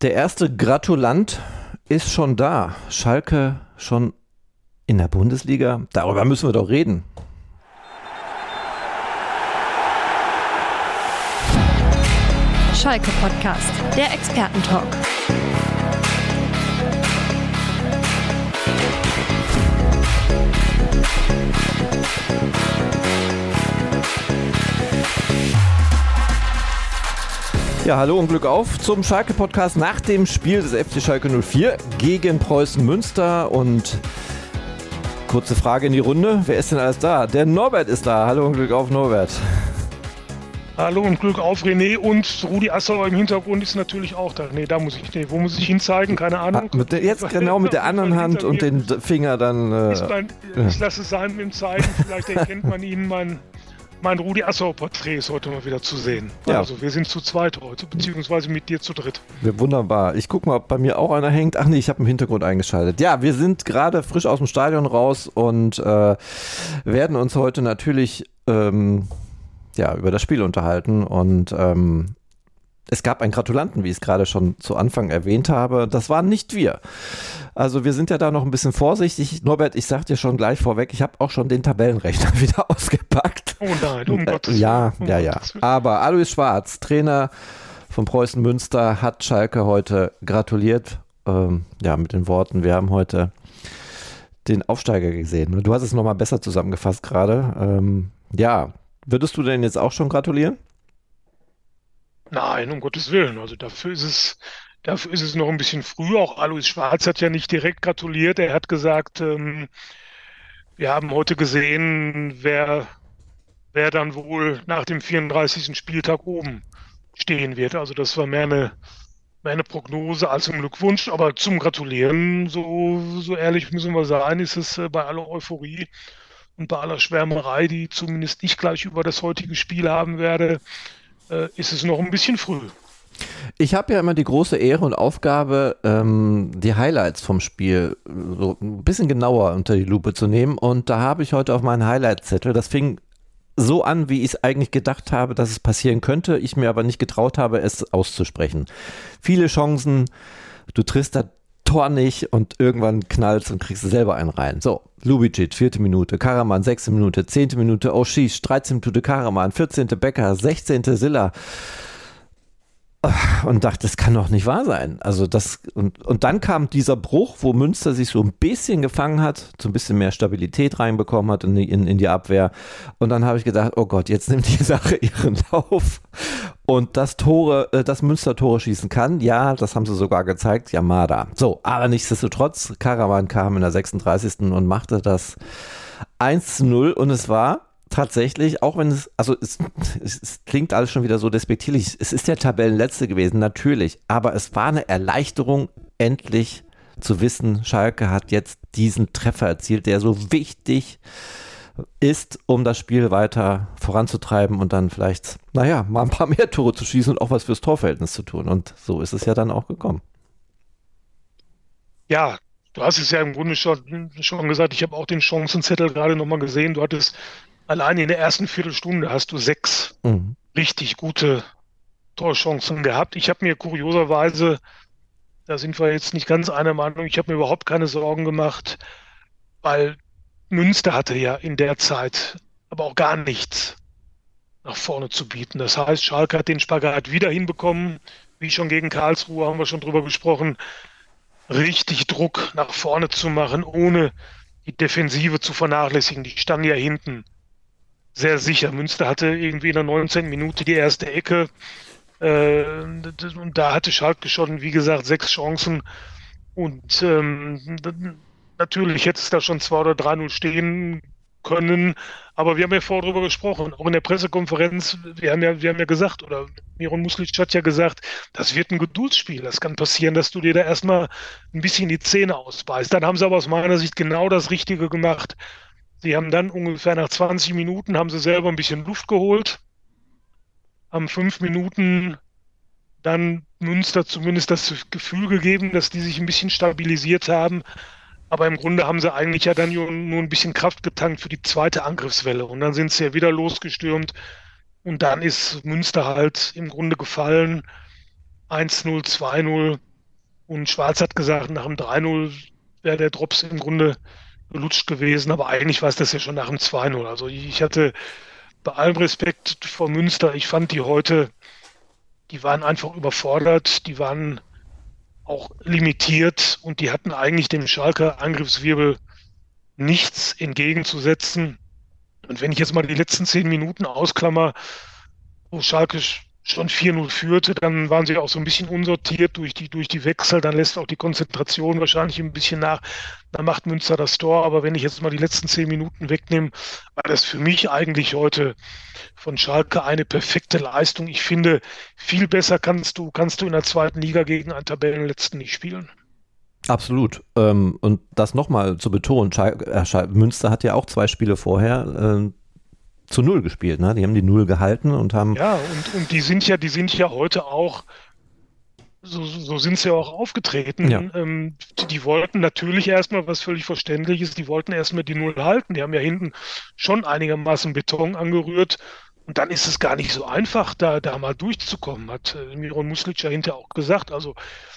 Der erste Gratulant ist schon da. Schalke schon in der Bundesliga. Darüber müssen wir doch reden. Schalke Podcast, der Expertentalk. Ja, hallo und Glück auf zum Schalke-Podcast nach dem Spiel des FC Schalke 04 gegen Preußen Münster. Und kurze Frage in die Runde, wer ist denn alles da? Der Norbert ist da. Hallo und Glück auf, Norbert. Hallo und Glück auf, René, und Rudi Assauer im Hintergrund ist natürlich auch da. Wo muss ich hinzeigen? Keine Ahnung. Jetzt genau mit der anderen Hand und den Finger dann. Ich lasse es sein mit dem Zeigen, vielleicht erkennt man ihn, mein Rudi Assauer-Porträt ist heute mal wieder zu sehen. Ja. Also wir sind zu zweit heute, beziehungsweise mit dir zu dritt. Wunderbar. Ich gucke mal, ob bei mir auch einer hängt. Ach nee, ich habe im Hintergrund eingeschaltet. Ja, wir sind gerade frisch aus dem Stadion raus und werden uns heute natürlich über das Spiel unterhalten. Und es gab einen Gratulanten, wie ich es gerade schon zu Anfang erwähnt habe. Das waren nicht wir. Also wir sind ja da noch ein bisschen vorsichtig. Norbert, ich sag dir schon gleich vorweg, ich habe auch schon den Tabellenrechner wieder ausgepackt. Oh nein, um Gottes Willen. Ja. Aber Alois Schwarz, Trainer von Preußen Münster, hat Schalke heute gratuliert. Mit den Worten, wir haben heute den Aufsteiger gesehen. Du hast es nochmal besser zusammengefasst gerade. Würdest du denn jetzt auch schon gratulieren? Nein, um Gottes Willen. Also dafür ist es noch ein bisschen früh. Auch Alois Schwarz hat ja nicht direkt gratuliert. Er hat gesagt, wir haben heute gesehen, wer dann wohl nach dem 34. Spieltag oben stehen wird. Also das war mehr eine Prognose als ein Glückwunsch. Aber zum Gratulieren, so ehrlich müssen wir sein, ist es bei aller Euphorie und bei aller Schwärmerei, die zumindest ich gleich über das heutige Spiel haben werde, ist es noch ein bisschen früh. Ich habe ja immer die große Ehre und Aufgabe, die Highlights vom Spiel so ein bisschen genauer unter die Lupe zu nehmen. Und da habe ich heute auf meinen Highlight-Zettel, das fing so an, wie ich es eigentlich gedacht habe, dass es passieren könnte, ich mir aber nicht getraut habe, es auszusprechen. Viele Chancen, du triffst das Tor nicht und irgendwann knallst und kriegst du selber einen rein. So, Lubicic, 4. Minute, Karaman, 6. Minute, 10. Minute, Oshish, 13. Minute Karaman, 14. Becker, 16. Silla. Und dachte, das kann doch nicht wahr sein. Also und dann kam dieser Bruch, wo Münster sich so ein bisschen gefangen hat, so ein bisschen mehr Stabilität reinbekommen hat in die Abwehr. Und dann habe ich gedacht, oh Gott, jetzt nimmt die Sache ihren Lauf. Und dass Münster Tore schießen kann, ja, das haben sie sogar gezeigt, Yamada. So, aber nichtsdestotrotz, Karaman kam in der 36. und machte das 1:0 und es war tatsächlich, auch wenn es klingt alles schon wieder so despektierlich, es ist der Tabellenletzte gewesen, natürlich, aber es war eine Erleichterung, endlich zu wissen, Schalke hat jetzt diesen Treffer erzielt, der so wichtig ist, um das Spiel weiter voranzutreiben und dann vielleicht, mal ein paar mehr Tore zu schießen und auch was fürs Torverhältnis zu tun. Und so ist es ja dann auch gekommen. Ja, du hast es ja im Grunde schon gesagt, ich habe auch den Chancenzettel gerade nochmal gesehen, du hattest allein in der ersten Viertelstunde hast du 6 richtig gute Torchancen gehabt. Ich habe mir kurioserweise, da sind wir jetzt nicht ganz einer Meinung, ich habe mir überhaupt keine Sorgen gemacht, weil Münster hatte ja in der Zeit aber auch gar nichts nach vorne zu bieten. Das heißt, Schalke hat den Spagat wieder hinbekommen, wie schon gegen Karlsruhe, haben wir schon drüber gesprochen, richtig Druck nach vorne zu machen, ohne die Defensive zu vernachlässigen. Die standen ja hinten sehr sicher. Münster hatte irgendwie in der 19. Minute die erste Ecke und da hatte Schalke schon, wie gesagt, 6 Chancen und natürlich hätte es da schon 2 oder 3:0 stehen können, aber wir haben ja vorher drüber gesprochen, auch in der Pressekonferenz, wir haben ja gesagt, oder Miron Muslic hat ja gesagt, das wird ein Geduldsspiel, das kann passieren, dass du dir da erstmal ein bisschen die Zähne ausbeißt. Dann haben sie aber aus meiner Sicht genau das Richtige gemacht. Sie haben dann ungefähr nach 20 Minuten haben sie selber ein bisschen Luft geholt, haben 5 Minuten dann Münster zumindest das Gefühl gegeben, dass die sich ein bisschen stabilisiert haben. Aber im Grunde haben sie eigentlich ja dann nur ein bisschen Kraft getankt für die zweite Angriffswelle. Und dann sind sie ja wieder losgestürmt. Und dann ist Münster halt im Grunde gefallen. 1:0, 2:0. Und Schwarz hat gesagt, nach dem 3-0 wäre der Drops im Grunde gelutscht gewesen, aber eigentlich war es das ja schon nach dem 2-0. Also ich hatte bei allem Respekt vor Münster, ich fand die heute, die waren einfach überfordert, die waren auch limitiert und die hatten eigentlich dem Schalker Angriffswirbel nichts entgegenzusetzen. Und wenn ich jetzt mal die letzten 10 Minuten ausklammer, wo Schalke schon 4-0 führte, dann waren sie auch so ein bisschen unsortiert durch die Wechsel, dann lässt auch die Konzentration wahrscheinlich ein bisschen nach, dann macht Münster das Tor, aber wenn ich jetzt mal die letzten 10 Minuten wegnehme, war das für mich eigentlich heute von Schalke eine perfekte Leistung. Ich finde, viel besser kannst du in der zweiten Liga gegen einen Tabellenletzten nicht spielen. Absolut. Und das nochmal zu betonen, Münster hat ja auch 2 Spiele vorher zu 0 gespielt, ne? Die haben die 0 gehalten und haben... Ja, und die sind ja heute auch, so sind sie ja auch aufgetreten. Ja. Die wollten natürlich erstmal, was völlig verständlich ist, die wollten erstmal die 0 halten. Die haben ja hinten schon einigermaßen Beton angerührt. Und dann ist es gar nicht so einfach, da mal durchzukommen, hat Miron Muslic ja hinterher auch gesagt. Also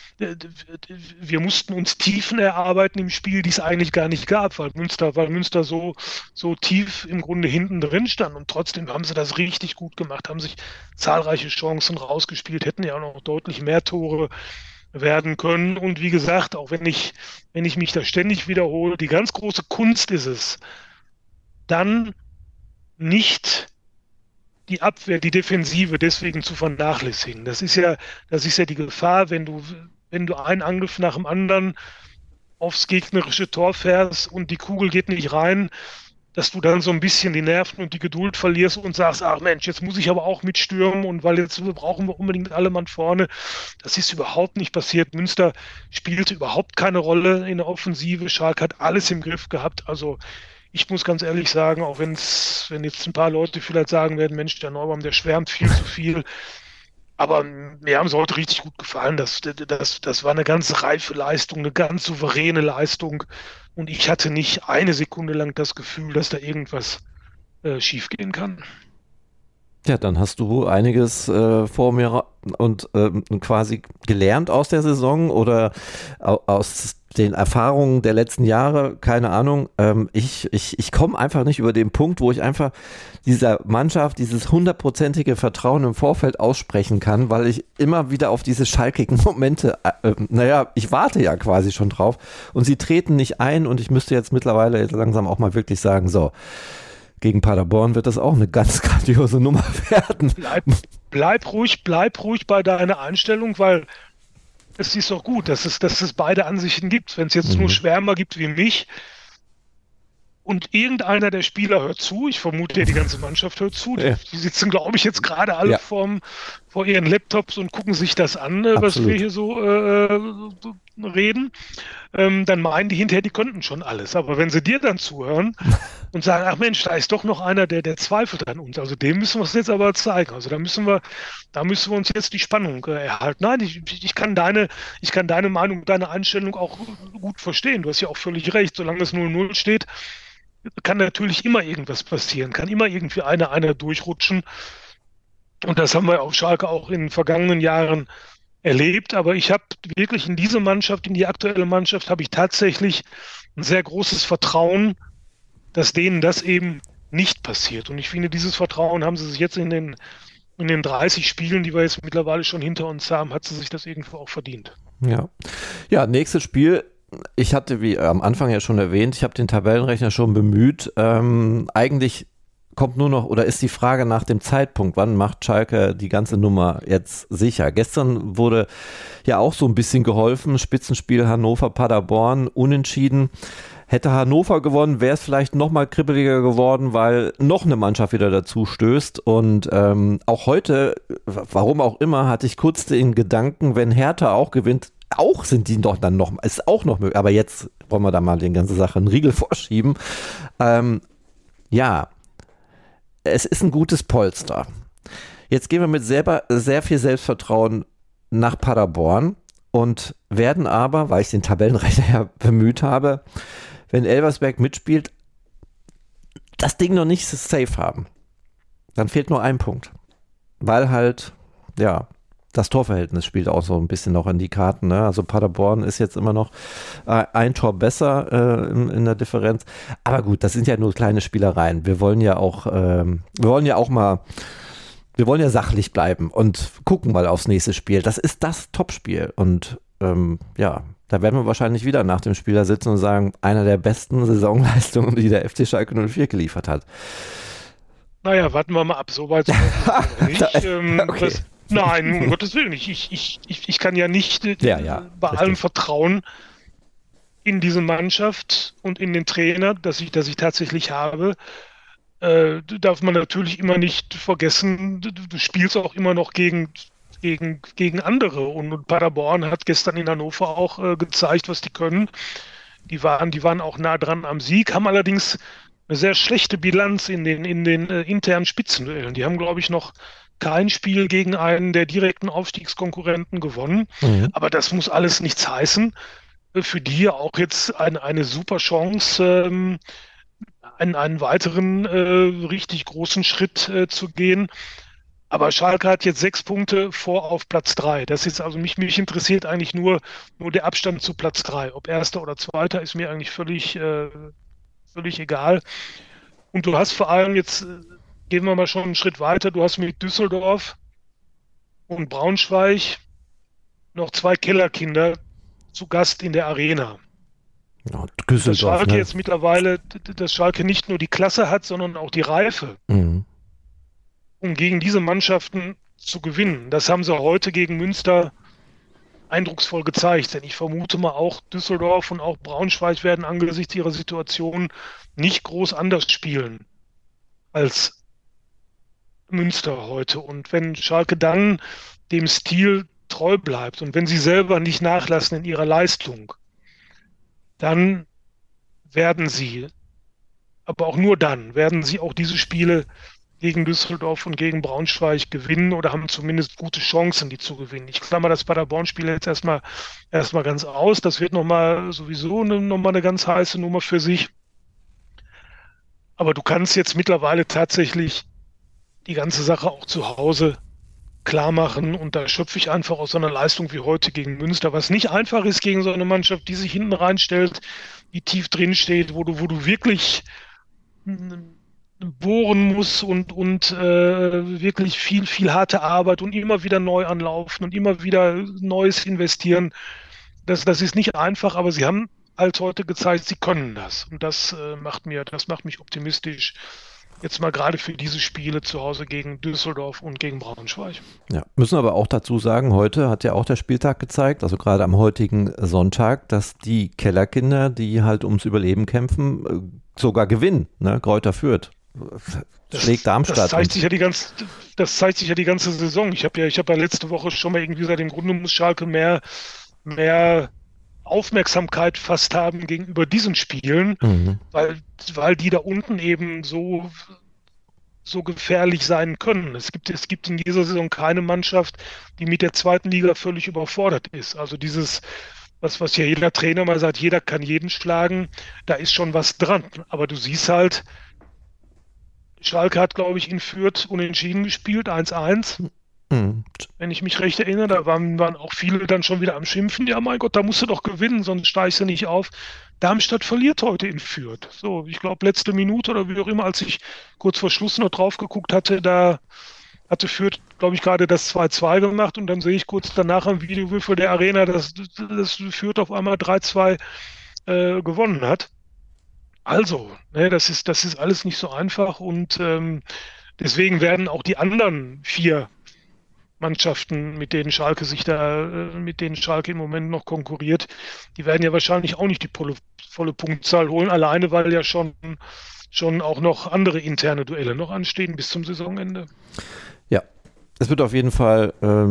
wir mussten uns Tiefen erarbeiten im Spiel, die es eigentlich gar nicht gab, weil Münster so tief im Grunde hinten drin stand. Und trotzdem haben sie das richtig gut gemacht, haben sich zahlreiche Chancen rausgespielt, hätten ja auch noch deutlich mehr Tore werden können. Und wie gesagt, auch wenn ich mich da ständig wiederhole, die ganz große Kunst ist es, dann nicht die Abwehr, die Defensive deswegen zu vernachlässigen. Das ist ja die Gefahr, wenn du einen Angriff nach dem anderen aufs gegnerische Tor fährst und die Kugel geht nicht rein, dass du dann so ein bisschen die Nerven und die Geduld verlierst und sagst, ach Mensch, jetzt muss ich aber auch mitstürmen und weil jetzt brauchen wir unbedingt alle Mann vorne. Das ist überhaupt nicht passiert. Münster spielte überhaupt keine Rolle in der Offensive. Schalke hat alles im Griff gehabt. Also ich muss ganz ehrlich sagen, auch wenn jetzt ein paar Leute vielleicht sagen werden, Mensch, der Neubaum, der schwärmt viel zu viel. Aber mir haben sie heute richtig gut gefallen. Das war eine ganz reife Leistung, eine ganz souveräne Leistung. Und ich hatte nicht eine Sekunde lang das Gefühl, dass da irgendwas schiefgehen kann. Ja, dann hast du einiges vor mir und quasi gelernt aus der Saison oder aus den Erfahrungen der letzten Jahre, keine Ahnung. Ich komme einfach nicht über den Punkt, wo ich einfach dieser Mannschaft dieses 100%ige Vertrauen im Vorfeld aussprechen kann, weil ich immer wieder auf diese schalkigen Momente, ich warte ja quasi schon drauf und sie treten nicht ein und ich müsste jetzt mittlerweile langsam auch mal wirklich sagen, so, gegen Paderborn wird das auch eine ganz grandiose Nummer werden. Bleib ruhig bei deiner Einstellung, weil es ist doch gut, dass es beide Ansichten gibt. Wenn es jetzt nur Schwärmer gibt wie mich und irgendeiner der Spieler hört zu, ich vermute, die ganze Mannschaft hört zu, die sitzen, glaube ich, jetzt gerade alle vor ihren Laptops und gucken sich das an, was wir hier so reden, dann meinen die hinterher, die könnten schon alles. Aber wenn sie dir dann zuhören und sagen, ach Mensch, da ist doch noch einer, der zweifelt an uns, also dem müssen wir es jetzt aber zeigen. Also da müssen wir uns jetzt die Spannung erhalten. Nein, ich kann deine Meinung, deine Einstellung auch gut verstehen. Du hast ja auch völlig recht, solange es 0-0 steht, kann natürlich immer irgendwas passieren, kann immer irgendwie einer durchrutschen. Und das haben wir auf Schalke auch in den vergangenen Jahren erlebt. Aber ich habe wirklich in diese Mannschaft, in die aktuelle Mannschaft, habe ich tatsächlich ein sehr großes Vertrauen, dass denen das eben nicht passiert. Und ich finde, dieses Vertrauen haben sie sich jetzt in den 30 Spielen, die wir jetzt mittlerweile schon hinter uns haben, hat sie sich das irgendwo auch verdient. Ja, nächstes Spiel. Ich hatte, wie am Anfang ja schon erwähnt, ich habe den Tabellenrechner schon bemüht. Eigentlich kommt nur noch, oder ist die Frage nach dem Zeitpunkt, wann macht Schalke die ganze Nummer jetzt sicher? Gestern wurde ja auch so ein bisschen geholfen, Spitzenspiel Hannover-Paderborn, unentschieden. Hätte Hannover gewonnen, wäre es vielleicht noch mal kribbeliger geworden, weil noch eine Mannschaft wieder dazu stößt. Und auch heute, warum auch immer, hatte ich kurz den Gedanken, wenn Hertha auch gewinnt, auch sind die doch dann noch, ist auch noch möglich. Aber jetzt wollen wir da mal den ganzen Sache einen Riegel vorschieben. Es ist ein gutes Polster. Jetzt gehen wir mit sehr viel Selbstvertrauen nach Paderborn und werden aber, weil ich den Tabellenrechner ja bemüht habe, wenn Elversberg mitspielt, das Ding noch nicht safe haben. Dann fehlt nur ein Punkt. Weil halt, das Torverhältnis spielt auch so ein bisschen noch in die Karten. Ne? Also Paderborn ist jetzt immer noch ein Tor besser in der Differenz. Aber gut, das sind ja nur kleine Spielereien. Wir wollen ja sachlich bleiben und gucken mal aufs nächste Spiel. Das ist das Topspiel. Und da werden wir wahrscheinlich wieder nach dem Spiel da sitzen und sagen, einer der besten Saisonleistungen, die der FC Schalke 04 geliefert hat. Naja, warten wir mal ab. So weit sind wir nicht. Okay. Nein, um Gottes Willen. Ich kann ja nicht bei allem vertrauen in diese Mannschaft und in den Trainer, dass ich tatsächlich habe. Darf man natürlich immer nicht vergessen, du spielst auch immer noch gegen andere. Und Paderborn hat gestern in Hannover auch gezeigt, was die können. Die waren auch nah dran am Sieg, haben allerdings eine sehr schlechte Bilanz in den internen Spitzenduellen. Die haben, glaube ich, noch kein Spiel gegen einen der direkten Aufstiegskonkurrenten gewonnen. Mhm. Aber das muss alles nichts heißen. Für die auch jetzt eine super Chance, einen weiteren richtig großen Schritt zu gehen. Aber Schalke hat jetzt 6 Punkte vor auf Platz 3. Das ist also mich interessiert eigentlich nur der Abstand zu Platz 3. Ob Erster oder Zweiter ist mir eigentlich völlig egal. Und du hast vor allem jetzt, gehen wir mal schon einen Schritt weiter, du hast mit Düsseldorf und Braunschweig noch 2 Kellerkinder zu Gast in der Arena. Ja, dass Schalke jetzt mittlerweile, dass Schalke nicht nur die Klasse hat, sondern auch die Reife, um gegen diese Mannschaften zu gewinnen. Das haben sie heute gegen Münster eindrucksvoll gezeigt, denn ich vermute mal auch Düsseldorf und auch Braunschweig werden angesichts ihrer Situation nicht groß anders spielen als Münster heute. Und wenn Schalke dann dem Stil treu bleibt und wenn sie selber nicht nachlassen in ihrer Leistung, dann werden sie, aber auch nur dann, werden sie auch diese Spiele gegen Düsseldorf und gegen Braunschweig gewinnen oder haben zumindest gute Chancen, die zu gewinnen. Ich klammer das Paderborn-Spiel jetzt erstmal ganz aus. Das wird sowieso nochmal eine ganz heiße Nummer für sich. Aber du kannst jetzt mittlerweile tatsächlich die ganze Sache auch zu Hause klar machen und da schöpfe ich einfach aus so einer Leistung wie heute gegen Münster, was nicht einfach ist gegen so eine Mannschaft, die sich hinten reinstellt, die tief drin steht, wo du wirklich bohren muss und wirklich viel harte Arbeit und immer wieder neu anlaufen und immer wieder Neues investieren. Das ist nicht einfach, aber sie haben halt heute gezeigt, sie können das. Und das macht mich optimistisch. Jetzt mal gerade für diese Spiele zu Hause gegen Düsseldorf und gegen Braunschweig. Ja, müssen aber auch dazu sagen, heute hat ja auch der Spieltag gezeigt, also gerade am heutigen Sonntag, dass die Kellerkinder, die halt ums Überleben kämpfen, sogar gewinnen. Ne? Greuther Fürth schlägt Darmstadt. Das zeigt sich ja die ganze Saison. Ich habe ja letzte Woche schon mal irgendwie gesagt, im Grunde muss Schalke mehr Aufmerksamkeit fast haben gegenüber diesen Spielen, weil die da unten eben so gefährlich sein können. Es gibt in dieser Saison keine Mannschaft, die mit der zweiten Liga völlig überfordert ist. Also dieses, was ja jeder Trainer mal sagt, jeder kann jeden schlagen, da ist schon was dran. Aber du siehst halt, Schalke hat, glaube ich, in Fürth unentschieden gespielt, 1-1. Wenn ich mich recht erinnere, da waren auch viele dann schon wieder am Schimpfen. Ja, mein Gott, da musst du doch gewinnen, sonst steigst du nicht auf. Darmstadt verliert heute in Fürth. So, ich glaube, letzte Minute oder wie auch immer, als ich kurz vor Schluss noch drauf geguckt hatte, da hatte Fürth, glaube ich, gerade das 2-2 gemacht und dann sehe ich kurz danach am Videowürfel der Arena, dass Fürth auf einmal 3-2 gewonnen hat. Also, das ist alles nicht so einfach und deswegen werden auch die anderen 4 Mannschaften, mit denen Schalke im Moment noch konkurriert, die werden ja wahrscheinlich auch nicht die volle Punktzahl holen, alleine weil ja schon auch noch andere interne Duelle noch anstehen bis zum Saisonende. Ja, es wird auf jeden Fall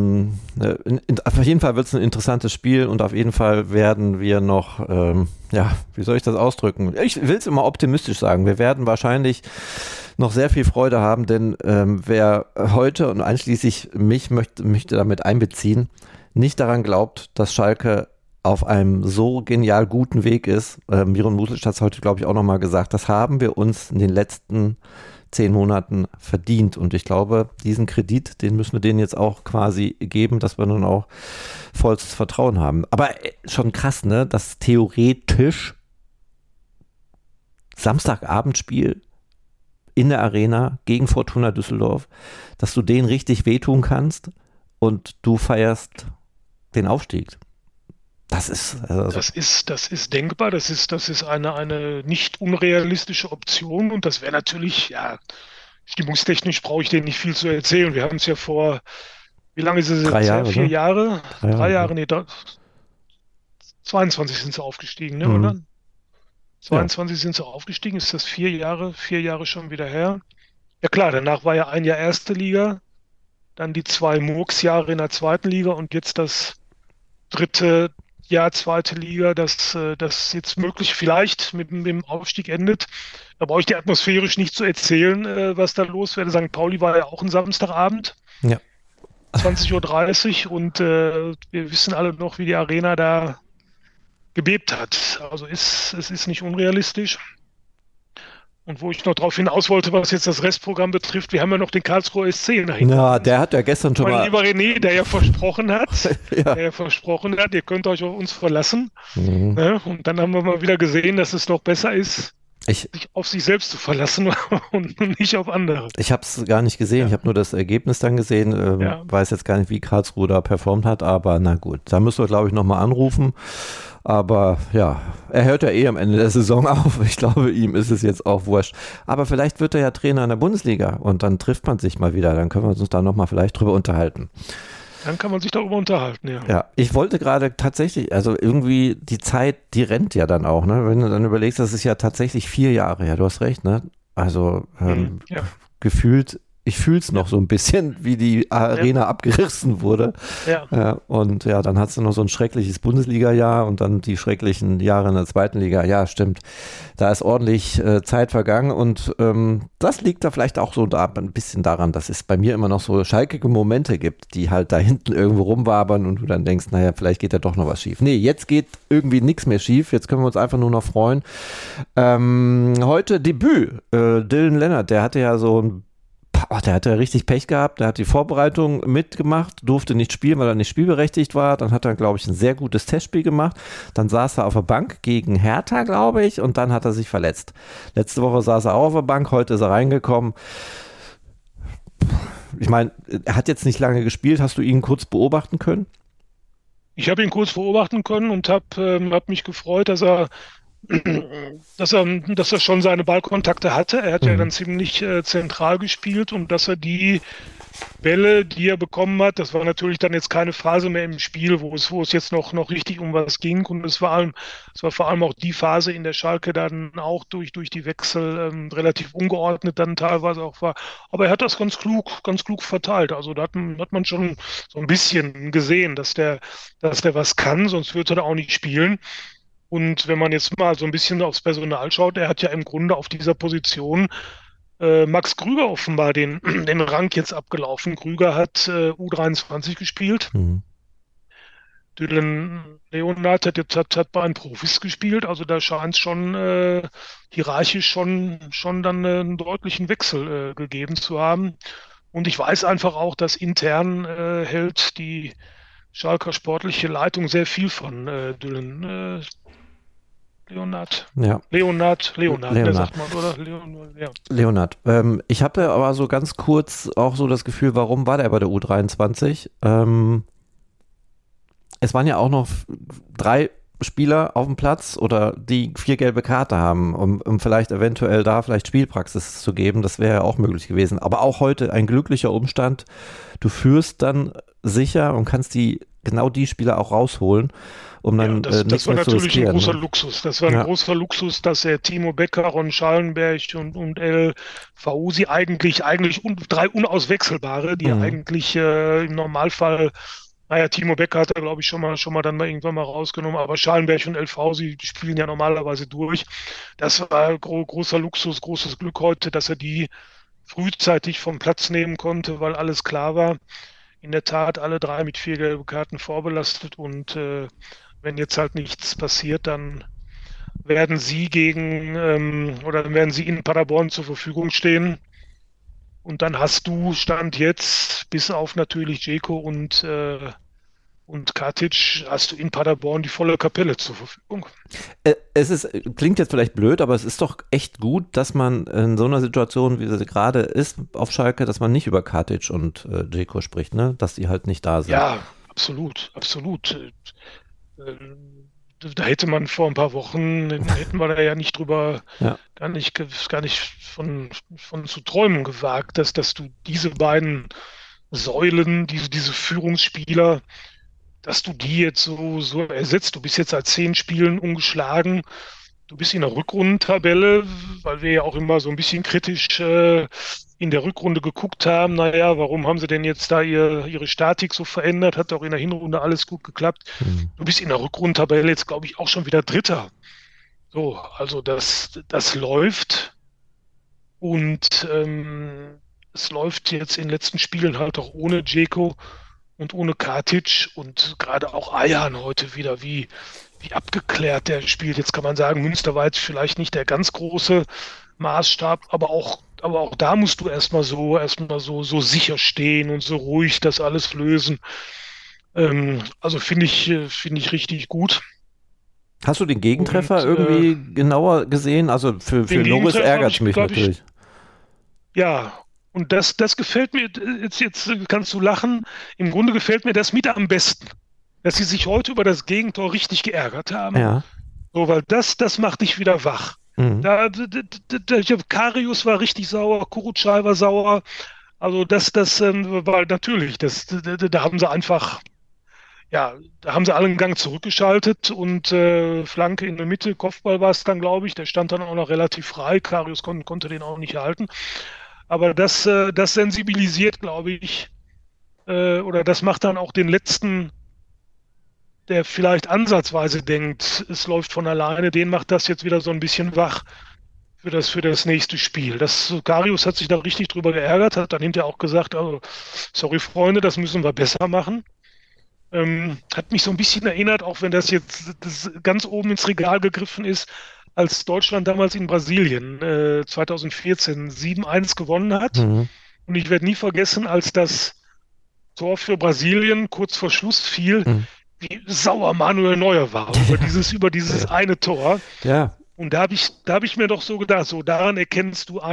wird es ein interessantes Spiel und auf jeden Fall werden wir noch, wie soll ich das ausdrücken? Ich will es immer optimistisch sagen. Wir werden wahrscheinlich noch sehr viel Freude haben, denn wer heute und einschließlich mich möchte damit einbeziehen, nicht daran glaubt, dass Schalke auf einem so genial guten Weg ist. Miron Music hat es heute, glaube ich, auch nochmal gesagt, das haben wir uns in den letzten 10 Monaten verdient. Und ich glaube, diesen Kredit, den müssen wir denen jetzt auch quasi geben, dass wir dann auch vollstes Vertrauen haben. Aber schon krass, ne, dass theoretisch Samstagabendspiel in der Arena gegen Fortuna Düsseldorf, dass du denen richtig wehtun kannst und du feierst den Aufstieg. Das ist denkbar, das ist eine nicht unrealistische Option und das wäre natürlich, ja, stimmungstechnisch brauche ich denen nicht viel zu erzählen. Wir haben es ja vor, wie lange ist es jetzt 3 Jahre, her? 4 ne? Jahre? 3 Jahre, ne? nee, 22 sind sie aufgestiegen, ne, Mhm. oder? 22 sind sie aufgestiegen, ist das 4 Jahre schon wieder her? Ja klar, danach war ja ein Jahr erste Liga, dann die 2 Murks-Jahre in der zweiten Liga und jetzt das 3. Jahr zweite Liga, das jetzt möglich vielleicht mit dem Aufstieg endet. Da brauche ich dir atmosphärisch nicht zu erzählen, was da los wäre. St. Pauli war ja auch ein Samstagabend, Ja. 20:30 Uhr und wir wissen alle noch, wie die Arena da gebebt hat. Also es ist nicht unrealistisch. Und wo ich noch darauf hinaus wollte, was jetzt das Restprogramm betrifft, wir haben ja noch den Karlsruher SC dahinter. Na, der hat ja gestern schon Mein mal. lieber René, der ja versprochen hat, Ja. ihr könnt euch auf uns verlassen. Mhm. Ne? Und dann haben wir mal wieder gesehen, dass es doch besser ist, Ich, sich auf sich selbst zu verlassen und nicht auf andere. Ich habe es gar nicht gesehen, ich habe nur das Ergebnis dann gesehen, Ja. weiß jetzt gar nicht, wie Karlsruhe da performt hat, aber na gut, da müssen wir, glaube ich, nochmal anrufen, aber ja, er hört ja eh am Ende der Saison auf, ich glaube, ihm ist es jetzt auch wurscht, aber vielleicht wird er ja Trainer in der Bundesliga und dann trifft man sich mal wieder, dann können wir uns da nochmal vielleicht drüber unterhalten. Dann kann man sich darüber unterhalten, ja. Ja, ich wollte gerade tatsächlich, also irgendwie die Zeit, die rennt ja dann auch, ne? Wenn du dann überlegst, das ist ja tatsächlich 4 Jahre her, du hast recht, ne? Also Ja. gefühlt, ich fühle es noch so ein bisschen, wie die Arena abgerissen wurde. Ja. Und ja, dann hast du noch so ein schreckliches Bundesliga-Jahr und dann die schrecklichen Jahre in der zweiten Liga. Ja, stimmt. Da ist ordentlich Zeit vergangen und das liegt da vielleicht auch so ein bisschen daran, dass es bei mir immer noch so schalkige Momente gibt, die halt da hinten irgendwo rumwabern und du dann denkst, naja, vielleicht geht da doch noch was schief. Nee, jetzt geht irgendwie nichts mehr schief. Jetzt können wir uns einfach nur noch freuen. Heute Debüt. Dylan Lennart, der hatte ja so ein der hat ja richtig Pech gehabt, der hat die Vorbereitung mitgemacht, durfte nicht spielen, weil er nicht spielberechtigt war, dann hat er, glaube ich, ein sehr gutes Testspiel gemacht, dann saß er auf der Bank gegen Hertha, glaube ich, und dann hat er sich verletzt. Letzte Woche saß er auch auf der Bank, heute ist er reingekommen. Ich meine, er hat jetzt nicht lange gespielt, hast du ihn kurz beobachten können? Ich habe ihn kurz beobachten können und habe mich gefreut, dass er schon seine Ballkontakte hatte. Er hat ja dann ziemlich zentral gespielt und dass er die Bälle, die er bekommen hat, das war natürlich dann jetzt keine Phase mehr im Spiel, wo es jetzt noch richtig um was ging und es war vor allem auch die Phase in der Schalke dann auch durch die Wechsel relativ ungeordnet dann teilweise auch war. Aber er hat das ganz klug verteilt. Also da hat man schon so ein bisschen gesehen, dass der was kann, sonst würde er da auch nicht spielen. Und wenn man jetzt mal so ein bisschen aufs Personal schaut, er hat ja im Grunde auf dieser Position Max Krüger offenbar den Rang jetzt abgelaufen. Krüger hat U23 gespielt. Dylan Leonard hat bei den Profis gespielt. Also da scheint es schon hierarchisch schon dann einen deutlichen Wechsel gegeben zu haben. Und ich weiß einfach auch, dass intern hält die Schalker sportliche Leitung sehr viel von Dylan Leonard. Ja. Leonard, sagt man, oder? Leonard. Ich habe aber so ganz kurz auch so das Gefühl, warum war der bei der U23? Es waren ja auch noch 3 Spieler auf dem Platz oder die 4 gelbe Karte haben, um vielleicht eventuell da vielleicht Spielpraxis zu geben. Das wäre ja auch möglich gewesen. Aber auch heute ein glücklicher Umstand. Du führst dann sicher und kannst genau die Spieler auch rausholen, um dann das war natürlich ein großer Luxus. Das war ein Ja. großer Luxus, dass er Timo Becker, Ron Schallenberg und El Fauzi eigentlich 3 Unauswechselbare, die eigentlich im Normalfall, Timo Becker hat er, glaube ich, schon mal dann mal irgendwann mal rausgenommen, aber Schallenberg und El Fauzi, die spielen ja normalerweise durch. Das war großer Luxus, großes Glück heute, dass er die frühzeitig vom Platz nehmen konnte, weil alles klar war. In der Tat alle 3 mit 4 gelben Karten vorbelastet und wenn jetzt halt nichts passiert, dann werden sie in Paderborn zur Verfügung stehen. Und dann hast du Stand jetzt, bis auf natürlich Dzeko und Katic, hast du in Paderborn die volle Kapelle zur Verfügung. Klingt jetzt vielleicht blöd, aber es ist doch echt gut, dass man in so einer Situation, wie sie gerade ist, auf Schalke, dass man nicht über Katic und Dzeko spricht, ne? Dass die halt nicht da sind. Ja, absolut. Da hätte man vor ein paar Wochen, hätten wir da ja nicht drüber, gar nicht von zu träumen gewagt, dass du diese beiden Säulen, diese Führungsspieler, dass du die jetzt so ersetzt. Du bist jetzt seit 10 Spielen ungeschlagen. Du bist in der Rückrundentabelle, weil wir ja auch immer so ein bisschen kritisch in der Rückrunde geguckt haben. Naja, warum haben sie denn jetzt da ihre Statik so verändert? Hat doch in der Hinrunde alles gut geklappt. Du bist in der Rückrundentabelle jetzt, glaube ich, auch schon wieder Dritter. So, also das läuft. Und es läuft jetzt in den letzten Spielen halt auch ohne Dzeko und ohne Katic und gerade auch Ayhan heute wieder, wie abgeklärt der spielt. Jetzt kann man sagen, Münster war jetzt vielleicht nicht der ganz große Maßstab, aber auch da musst du erstmal so sicher stehen und so ruhig das alles lösen. Also finde ich richtig gut. Hast du den Gegentreffer irgendwie genauer gesehen? Also für Norris ärgert es mich natürlich. Ja, und das gefällt mir, jetzt kannst du lachen, im Grunde gefällt mir das mit am besten, dass sie sich heute über das Gegentor richtig geärgert haben. Ja. So, weil das macht dich wieder wach. Karius war richtig sauer, Kurucay war sauer. Also das war natürlich, da haben sie einfach, da haben sie alle einen Gang zurückgeschaltet und Flanke in der Mitte, Kopfball war es dann, glaube ich, der stand dann auch noch relativ frei. Karius konnte den auch nicht halten. Aber das sensibilisiert, glaube ich, oder das macht dann auch den Letzten, der vielleicht ansatzweise denkt, es läuft von alleine, den macht das jetzt wieder so ein bisschen wach für das nächste Spiel. Karius hat sich da richtig drüber geärgert, hat dann hinterher auch gesagt, also sorry Freunde, das müssen wir besser machen. Hat mich so ein bisschen erinnert, auch wenn das jetzt ganz oben ins Regal gegriffen ist, als Deutschland damals in Brasilien 2014 7-1 gewonnen hat. Und ich werde nie vergessen, als das Tor für Brasilien kurz vor Schluss fiel, wie sauer Manuel Neuer war über dieses eine Tor. Ja. Und da hab ich mir doch so gedacht, so daran erkennst du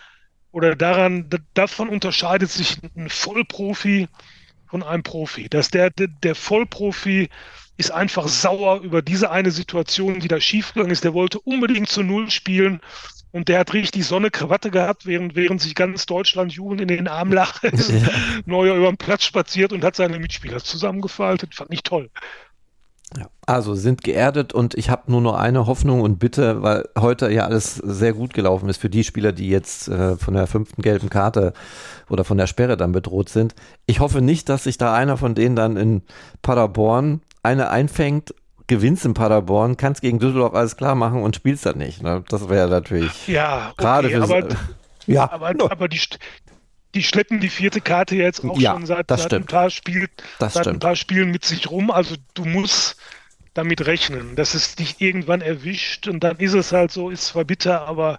davon unterscheidet sich ein Vollprofi von einem Profi. Dass der Vollprofi ist einfach sauer über diese eine Situation, die da schiefgegangen ist. Der wollte unbedingt zu Null spielen und der hat richtig so eine Krawatte gehabt, während sich ganz Deutschland jubelnd in den Arm lacht. Neuer über den Platz spaziert und hat seine Mitspieler zusammengefaltet. Fand ich toll. Ja, also sind geerdet und ich habe nur noch eine Hoffnung und Bitte, weil heute ja alles sehr gut gelaufen ist für die Spieler, die jetzt von der 5. gelben Karte oder von der Sperre dann bedroht sind. Ich hoffe nicht, dass sich da einer von denen dann in Paderborn eine einfängt, gewinnst in Paderborn, kannst gegen Düsseldorf alles klar machen und spielst dann nicht. Ne? Das wäre natürlich gerade aber die schleppen die 4. Karte jetzt auch schon seit ein paar Spielen mit sich rum. Also du musst damit rechnen, dass es dich irgendwann erwischt und dann ist es halt so, ist zwar bitter, aber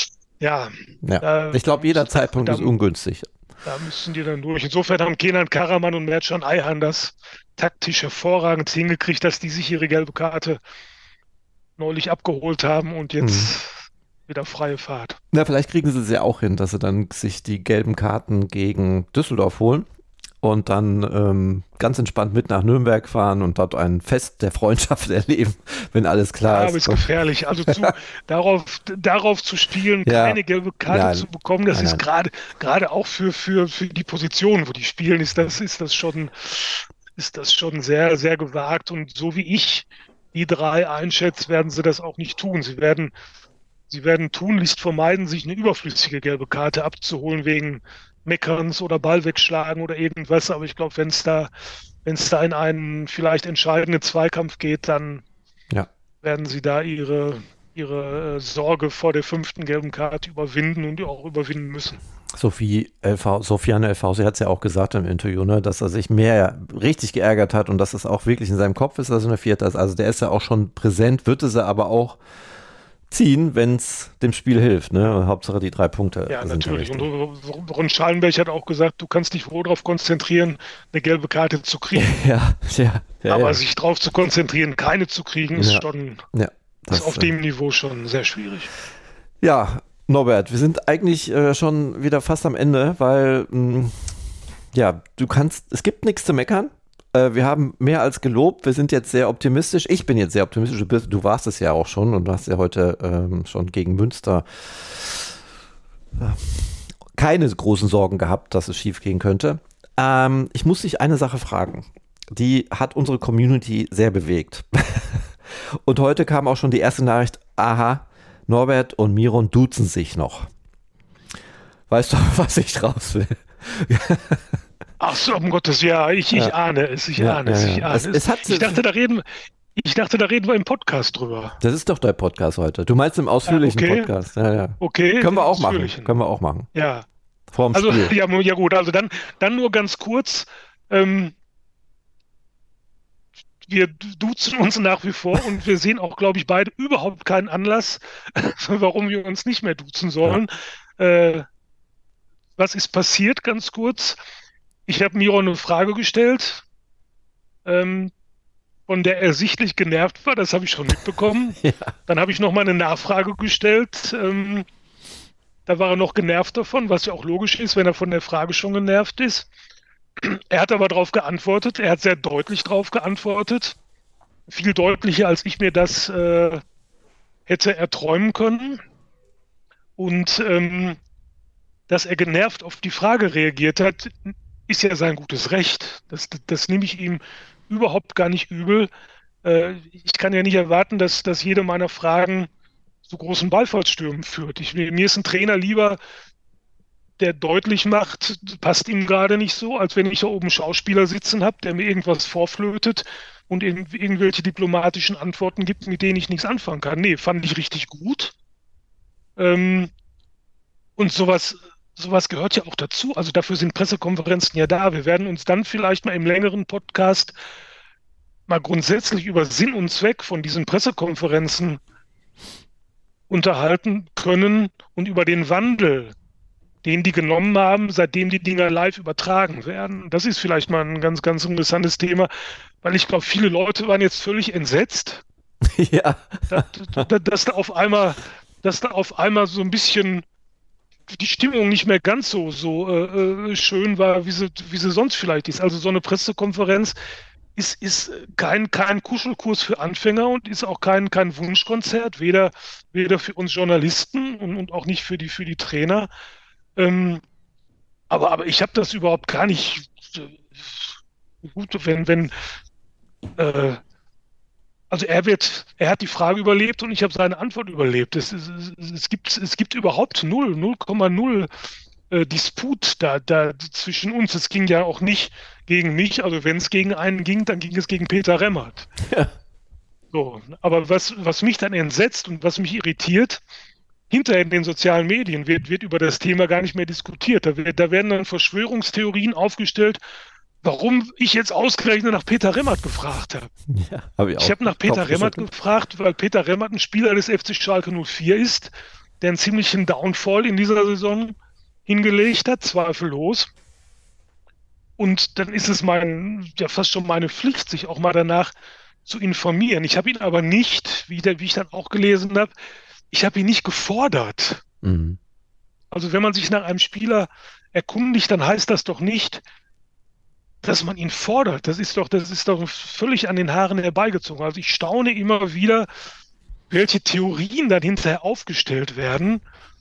ich glaube, jeder Zeitpunkt ist ungünstig. Da müssen die dann durch. Insofern haben Kenan Karaman und Mertcan Ayhan das taktisch hervorragend hingekriegt, dass die sich ihre gelbe Karte neulich abgeholt haben und jetzt wieder freie Fahrt. Na, vielleicht kriegen sie es ja auch hin, dass sie dann sich die gelben Karten gegen Düsseldorf holen und dann ganz entspannt mit nach Nürnberg fahren und dort ein Fest der Freundschaft erleben, wenn alles klar ist. Aber ist gefährlich. Also darauf zu spielen, keine gelbe Karte zu bekommen, das ist gerade auch für die Position, wo die spielen, ist das schon sehr, sehr gewagt. Und so wie ich die 3 einschätze, werden sie das auch nicht tun. Sie werden tunlichst vermeiden, sich eine überflüssige gelbe Karte abzuholen wegen Meckerns oder Ball wegschlagen oder irgendwas. Aber ich glaube, wenn es da in einen vielleicht entscheidenden Zweikampf geht, dann werden sie da ihre Sorge vor der 5. gelben Karte überwinden und auch überwinden müssen. Sofiane Elfausi hat es ja auch gesagt im Interview, ne, dass er sich mehr richtig geärgert hat und dass es auch wirklich in seinem Kopf ist, dass er eine 4. ist. Also der ist ja auch schon präsent, wird es aber auch ziehen, wenn es dem Spiel hilft. Ne? Hauptsache die 3 Punkte. Ja, natürlich. Und Ron Schallenberg hat auch gesagt, du kannst dich wohl darauf konzentrieren, eine gelbe Karte zu kriegen. Ja, aber sich darauf zu konzentrieren, keine zu kriegen, ist schon ist auf dem Niveau schon sehr schwierig. Ja, Norbert, wir sind eigentlich schon wieder fast am Ende, weil es gibt nichts zu meckern. Wir haben mehr als gelobt. Wir sind jetzt sehr optimistisch. Ich bin jetzt sehr optimistisch. Du warst es ja auch schon und du hast ja heute schon gegen Münster keine großen Sorgen gehabt, dass es schief gehen könnte. Ich muss dich eine Sache fragen. Die hat unsere Community sehr bewegt. Und heute kam auch schon die erste Nachricht, aha, Norbert und Miron duzen sich noch. Weißt du, was ich raus will? Ach so, um Gottes Willen, ich ahne es. Ich ahne es. Ich dachte, da reden wir im Podcast drüber. Das ist doch dein Podcast heute. Du meinst im ausführlichen Podcast. Ja. Okay. Können wir auch machen. Ja. Vorm also, Spiel. Ja gut, also dann nur ganz kurz. Wir duzen uns nach wie vor und wir sehen auch, glaube ich, beide überhaupt keinen Anlass, warum wir uns nicht mehr duzen sollen. Ja. Was ist passiert, ganz kurz? Ich habe Miron eine Frage gestellt, von der er sichtlich genervt war, das habe ich schon mitbekommen. Ja. Dann habe ich noch mal eine Nachfrage gestellt, da war er noch genervt davon, was ja auch logisch ist, wenn er von der Frage schon genervt ist. Er hat aber darauf geantwortet, er hat sehr deutlich darauf geantwortet, viel deutlicher, als ich mir das hätte erträumen können. Und dass er genervt auf die Frage reagiert hat, ist ja sein gutes Recht. Das nehme ich ihm überhaupt gar nicht übel. Ich kann ja nicht erwarten, dass jede meiner Fragen zu großen Beifallsstürmen führt. Mir ist ein Trainer lieber, der deutlich macht, passt ihm gerade nicht so, als wenn ich da oben einen Schauspieler sitzen habe, der mir irgendwas vorflötet und irgendwelche diplomatischen Antworten gibt, mit denen ich nichts anfangen kann. Nee, fand ich richtig gut. Und sowas gehört ja auch dazu. Also dafür sind Pressekonferenzen ja da. Wir werden uns dann vielleicht mal im längeren Podcast mal grundsätzlich über Sinn und Zweck von diesen Pressekonferenzen unterhalten können und über den Wandel, den die genommen haben, seitdem die Dinger live übertragen werden. Das ist vielleicht mal ein ganz, ganz interessantes Thema, weil ich glaube, viele Leute waren jetzt völlig entsetzt, ja. dass da auf einmal so ein bisschen die Stimmung nicht mehr ganz so schön war, wie sie sonst vielleicht ist. Also so eine Pressekonferenz ist kein Kuschelkurs für Anfänger und ist auch kein Wunschkonzert, weder für uns Journalisten und auch nicht für die Trainer. Aber ich habe das überhaupt gar nicht gut, also er hat die Frage überlebt und ich habe seine Antwort überlebt. Es gibt überhaupt 0,0 Disput da zwischen uns. Es ging ja auch nicht gegen mich, also wenn es gegen einen ging, dann ging es gegen Peter Remmert. Ja. So, aber was mich dann entsetzt und was mich irritiert, hinterher in den sozialen Medien wird über das Thema gar nicht mehr diskutiert. Da werden dann Verschwörungstheorien aufgestellt, warum ich jetzt ausgerechnet nach Peter Remmert gefragt habe. Ja, ich habe nach Peter Remmert gefragt, weil Peter Remmert ein Spieler des FC Schalke 04 ist, der einen ziemlichen Downfall in dieser Saison hingelegt hat, zweifellos. Und dann ist es fast schon meine Pflicht, sich auch mal danach zu informieren. Ich habe ihn aber nicht, wie ich dann auch gelesen habe, ich habe ihn nicht gefordert. Mhm. Also wenn man sich nach einem Spieler erkundigt, dann heißt das doch nicht, dass man ihn fordert. Das ist doch völlig an den Haaren herbeigezogen. Also ich staune immer wieder, welche Theorien dann hinterher aufgestellt werden,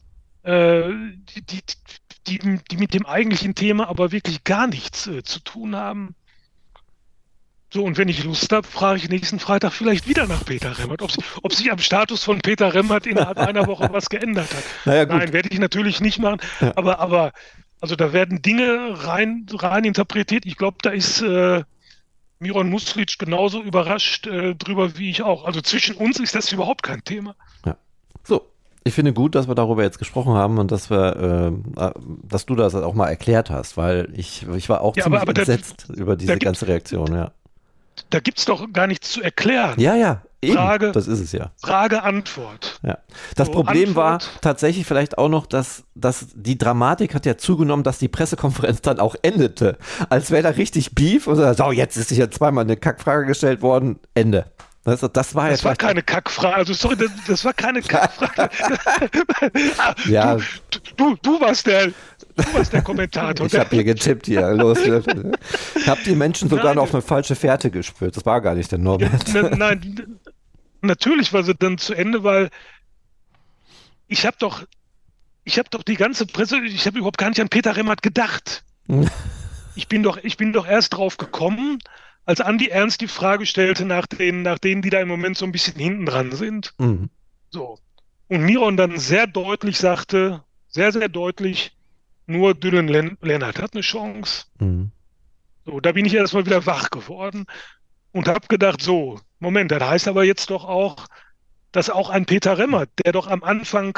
die mit dem eigentlichen Thema aber wirklich gar nichts zu tun haben. So, und wenn ich Lust habe, frage ich nächsten Freitag vielleicht wieder nach Peter Remmert, ob sich am Status von Peter Remmert innerhalb einer Woche was geändert hat. Naja, gut. Nein, werde ich natürlich nicht machen, ja. Aber also da werden Dinge rein interpretiert. Ich glaube, da ist Miron Muslic genauso überrascht drüber wie ich auch. Also zwischen uns ist das überhaupt kein Thema. Ja. So, ich finde gut, dass wir darüber jetzt gesprochen haben und dass du das auch mal erklärt hast, weil ich war auch ziemlich entsetzt über diese ganze Reaktion, ja. Da gibt es doch gar nichts zu erklären. Ja, Eben, Frage, das ist es ja. Frage, Antwort. Ja. Das So, Problem Antwort. war tatsächlich vielleicht auch noch, dass die Dramatik hat ja zugenommen, dass die Pressekonferenz dann auch endete. Als wäre da richtig Beef und so, jetzt ist hier zweimal eine Kackfrage gestellt worden, Ende. Das war keine Kackfrage. Also sorry, das war keine Kackfrage. Ja. Du warst der Kommentator. Ich habe hier getippt hier. Los. Ich habe die Menschen sogar noch auf eine falsche Fährte gespürt. Das war gar nicht der Norbert. Nein, natürlich war sie dann zu Ende, weil ich habe doch die ganze Presse, ich habe überhaupt gar nicht an Peter Remmert gedacht. Ich bin doch erst drauf gekommen, als Andi Ernst die Frage stellte nach denen, die da im Moment so ein bisschen hinten dran sind. Mhm. So. Und Miron dann sehr deutlich sagte, sehr, sehr deutlich, nur Dylan Lennart hat eine Chance. Mhm. So, da bin ich erstmal wieder wach geworden und habe gedacht, so, Moment, das heißt aber jetzt doch auch, dass auch ein Peter Remmert, der doch am Anfang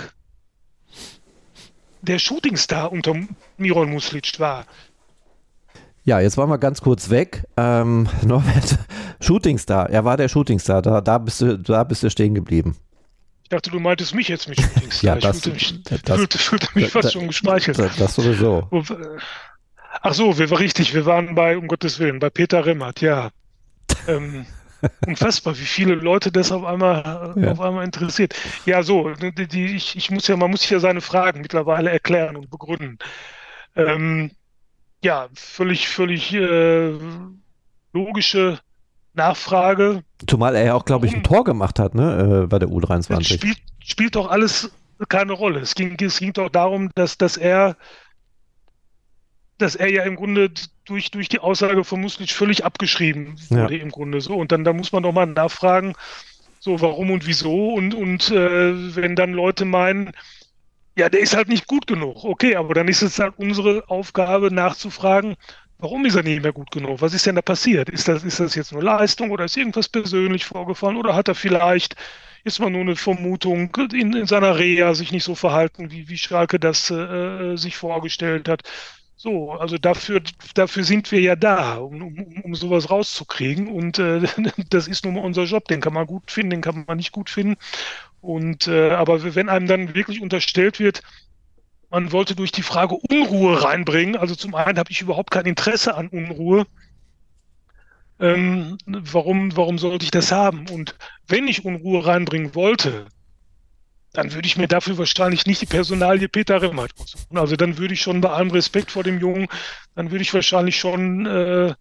der Shootingstar unter Miron Muslic war. Ja, jetzt waren wir ganz kurz weg. Norbert, Shootingstar, er war der Shootingstar, da bist du stehen geblieben. Ich dachte, du meintest mich jetzt mit Shootingstar. Ja, fühlte mich fast schon geschmeichelt. Das sowieso. Ach so, wir waren um Gottes Willen, bei Peter Remmert, ja. Unfassbar, wie viele Leute das auf einmal interessiert. Ja, so, man muss ja seine Fragen mittlerweile erklären und begründen. Ja, völlig logische Nachfrage. Zumal er ja auch, glaube ich, ein Tor gemacht hat, ne, bei der U23. Das spielt doch alles keine Rolle. Es ging doch darum, dass er ja im Grunde durch die Aussage von Muslic völlig abgeschrieben wurde, im Grunde so. Und dann da muss man doch mal nachfragen, so warum und wieso. Und wenn dann Leute meinen, ja, der ist halt nicht gut genug. Okay, aber dann ist es halt unsere Aufgabe nachzufragen, warum ist er nicht mehr gut genug? Was ist denn da passiert? Ist das jetzt nur Leistung oder ist irgendwas persönlich vorgefallen? Oder hat er vielleicht, ist mal nur eine Vermutung, in seiner Reha sich nicht so verhalten, wie Schalke das sich vorgestellt hat? So, also dafür sind wir ja da, um sowas rauszukriegen. Und das ist nun mal unser Job. Den kann man gut finden, den kann man nicht gut finden. Und aber wenn einem dann wirklich unterstellt wird, man wollte durch die Frage Unruhe reinbringen, also zum einen habe ich überhaupt kein Interesse an Unruhe. Warum sollte ich das haben? Und wenn ich Unruhe reinbringen wollte, dann würde ich mir dafür wahrscheinlich nicht die Personalie Peter Remmert aussuchen. Also dann würde ich schon bei allem Respekt vor dem Jungen, dann würde ich wahrscheinlich schon mir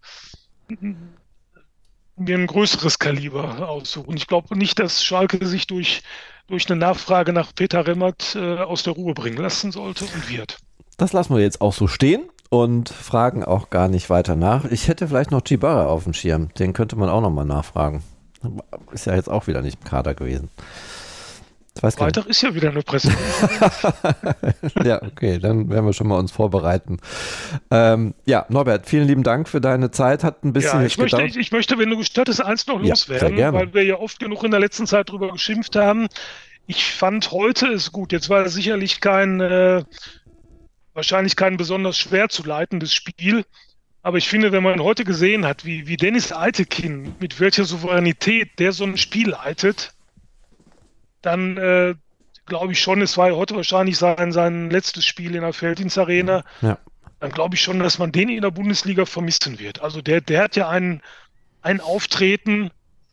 ein größeres Kaliber aussuchen. Ich glaube nicht, dass Schalke sich durch eine Nachfrage nach Peter Remmert aus der Ruhe bringen lassen sollte und wird. Das lassen wir jetzt auch so stehen und fragen auch gar nicht weiter nach. Ich hätte vielleicht noch Tjibara auf dem Schirm. Den könnte man auch nochmal nachfragen. Ist ja jetzt auch wieder nicht im Kader gewesen. Freitag ist ja wieder eine Presse. Ja, okay, dann werden wir schon mal uns vorbereiten. Ja, Norbert, vielen lieben Dank für deine Zeit. Hat ein bisschen gedauert. Ich möchte, wenn du gestattest, eins noch loswerden, sehr gerne. weil wir ja oft genug in der letzten Zeit drüber geschimpft haben. Ich fand heute ist gut. Jetzt war es sicherlich wahrscheinlich kein besonders schwer zu leitendes Spiel. Aber ich finde, wenn man heute gesehen hat, wie Dennis Eitekin, mit welcher Souveränität der so ein Spiel leitet, dann glaube ich schon, es war ja heute wahrscheinlich sein letztes Spiel in der Felddienst-Arena. Ja. Dann glaube ich schon, dass man den in der Bundesliga vermissen wird. Also der hat ja ein Auftreten,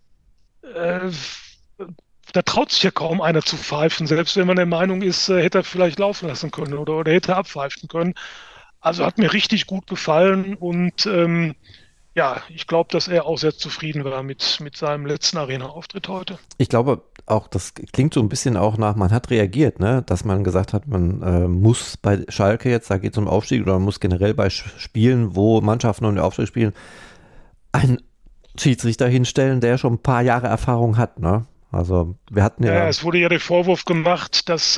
da traut sich ja kaum einer zu pfeifen, selbst wenn man der Meinung ist, hätte er vielleicht laufen lassen können oder hätte abpfeifen können. Also hat mir richtig gut gefallen und ja, ich glaube, dass er auch sehr zufrieden war mit seinem letzten Arena-Auftritt heute. Ich glaube auch, das klingt so ein bisschen auch nach, man hat reagiert, ne? Dass man gesagt hat, man muss bei Schalke jetzt, da geht es um Aufstieg, oder man muss generell bei Spielen, wo Mannschaften um den Aufstieg spielen, einen Schiedsrichter hinstellen, der schon ein paar Jahre Erfahrung hat, ne? Also wir hatten ja... Ja, es wurde ja der Vorwurf gemacht, dass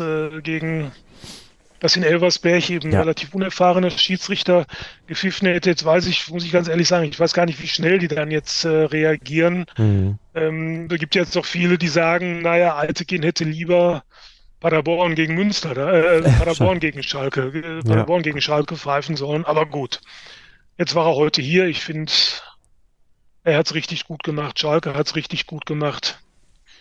in Elversberg eben relativ unerfahrener Schiedsrichter gepfiffen hätte. Jetzt muss ich ganz ehrlich sagen, ich weiß gar nicht, wie schnell die dann jetzt reagieren. Mhm. Da gibt es jetzt doch viele, die sagen, naja, Eitekin hätte lieber Paderborn gegen Münster, Paderborn gegen Schalke, gegen Schalke pfeifen sollen. Aber gut, jetzt war er heute hier. Ich finde, er hat es richtig gut gemacht. Schalke hat es richtig gut gemacht.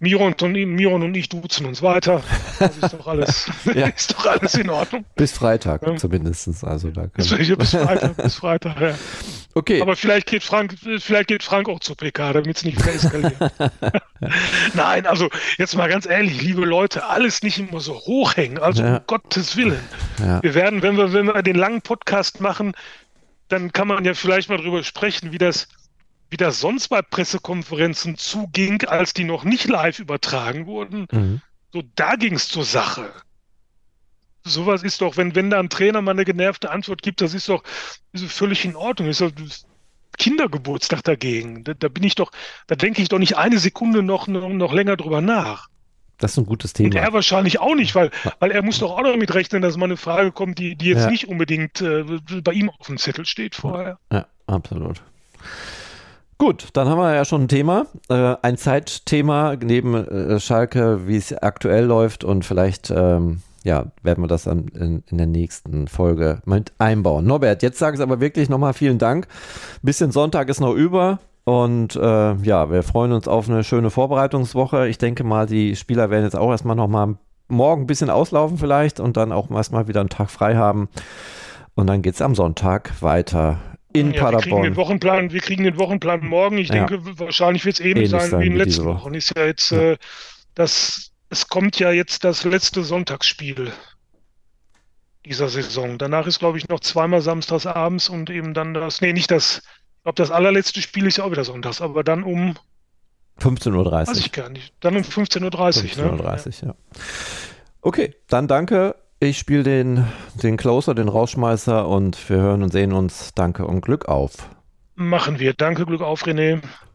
Miron und ich duzen uns weiter. Das ist doch alles, ist doch alles in Ordnung. Bis Freitag zumindest. Also da bis Freitag, ja. Okay. Aber vielleicht geht Frank auch zur PK, damit es nicht wieder eskaliert. Nein, also jetzt mal ganz ehrlich, liebe Leute, alles nicht immer so hochhängen. Also um Gottes Willen. Ja. Wir werden, wenn wir den langen Podcast machen, dann kann man ja vielleicht mal drüber sprechen, wie das sonst bei Pressekonferenzen zuging, als die noch nicht live übertragen wurden. Mhm. So, da ging es zur Sache. Sowas ist doch, wenn da ein Trainer mal eine genervte Antwort gibt, das ist völlig in Ordnung. Das ist doch Kindergeburtstag dagegen. Da denke ich doch nicht eine Sekunde noch länger drüber nach. Das ist ein gutes Thema. Und er wahrscheinlich auch nicht, weil er muss doch auch damit rechnen, dass mal eine Frage kommt, die jetzt nicht unbedingt bei ihm auf dem Zettel steht vorher. Ja, absolut. Gut, dann haben wir ja schon ein Thema, ein Zeitthema neben Schalke, wie es aktuell läuft, und vielleicht werden wir das dann in der nächsten Folge mit einbauen. Norbert, jetzt sage ich aber wirklich nochmal vielen Dank. Bisschen Sonntag ist noch über und wir freuen uns auf eine schöne Vorbereitungswoche. Ich denke mal, die Spieler werden jetzt auch erstmal nochmal morgen ein bisschen auslaufen vielleicht und dann auch erstmal wieder einen Tag frei haben. Und dann geht es am Sonntag weiter in Paderborn. Wir kriegen den Wochenplan morgen. Ich denke, wahrscheinlich wird es ähnlich sein wie in den letzten Wochen. Ist ja jetzt es kommt ja jetzt das letzte Sonntagsspiel dieser Saison. Danach ist, glaube ich, noch zweimal samstags abends und eben dann das allerletzte Spiel ist ja auch wieder sonntags, aber dann um 15:30 Uhr. Weiß ich gar nicht. Dann um 15:30 Uhr. 15:30 Uhr, Okay, dann danke. Ich spiele den Closer, den Rausschmeißer, und wir hören und sehen uns. Danke und Glück auf. Machen wir. Danke, Glück auf, René.